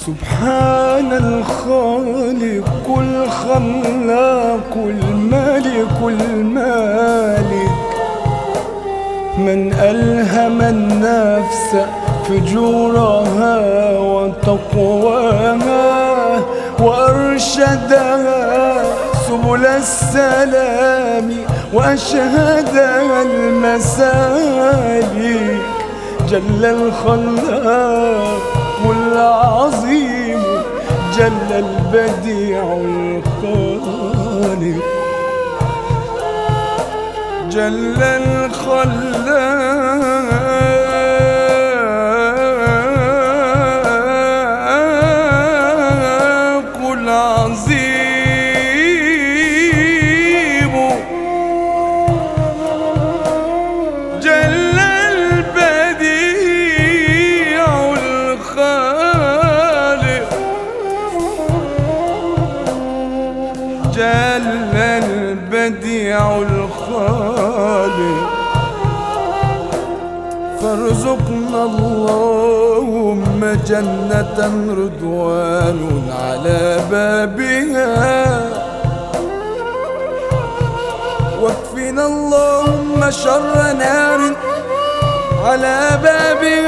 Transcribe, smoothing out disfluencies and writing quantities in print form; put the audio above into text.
سبحان الخالق الخلاق الملك المالك، من ألهم النفس فجورها وتقواها وأرشدها سبل السلام وأشهدها المسالك. جل الخلاق العظيم، جل البديع الخالق، جل الخلاق العظيم، جل البديع الخالق، جل البديع الخالق. فارزقنا اللهم جنة رضوان على بابها، واكفنا اللهم شر نار على بابها.